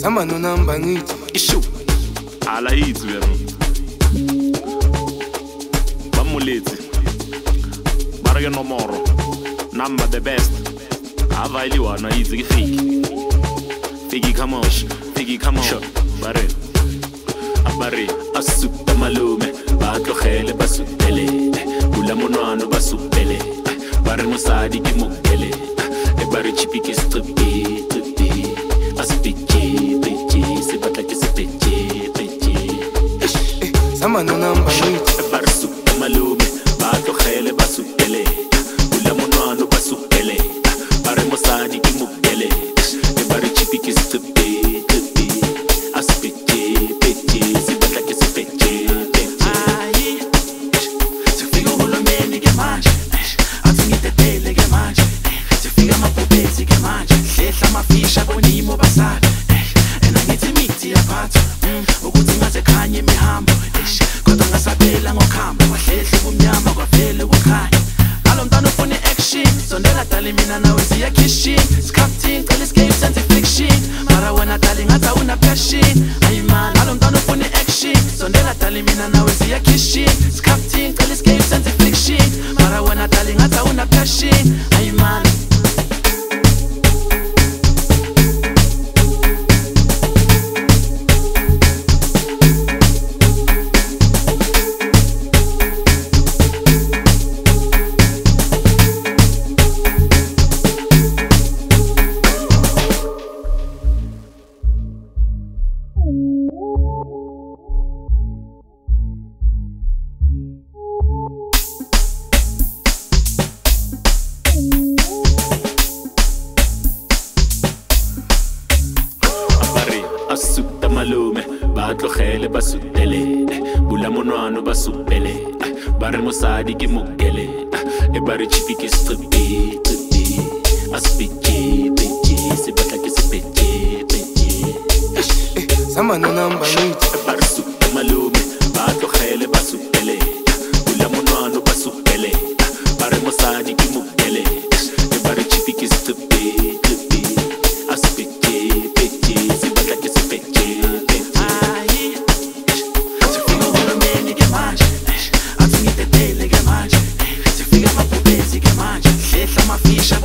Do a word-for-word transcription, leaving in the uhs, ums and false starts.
Sama no namba ngithi ishu ala yithi yena bamulethi barake nomoro number the best avayili wana yithi fiki fiki kamosh fiki kamosh bare abare asupta malume batlogele basupele bula monwano basupele bare mosadi ke mokele e bare chipi ke stripi stripi aspeche peche se batla ke se peche peche sama no namba ngithi bare supta malume batlogele basupele bula monwano basupele bare mosadi ke mokele e bare chipi ke stripi stripi aspeche peche se batla ke se peche peche ai se figo volumeni ke manje atsingitele ke manje se figa mapopezi ke manje hlehla mafisha bonimo basala ena ngithi mithi yaphatha ukuthi ngaze khanye imihambo kodwa ngasabela ngokhamba kwahlehla kumnyama kwavele kukhanya ngalomntana ufuna action sondela dali mina nawe siya kitchen scripting cela escape sense fiction mara wena dali ngathi una passion ayi man ngalomntana ufuna action sondela dali mina nawe siya kitchen scripting cela escape sense fiction mara wena dali ngathi una passion ayi man asupta malume batlogele basupele bula monwano basupele bare mosadi ke mokele e bare chipi ke stripi stripi aspeche peche se batla ke se peche peche sama no namba ngithi bare supta malume batlogele basupele bula monwano basupele bare mosadi ke mokele e bare chipi ke stripi stripi aspeche peche se batla ke se peche Fisha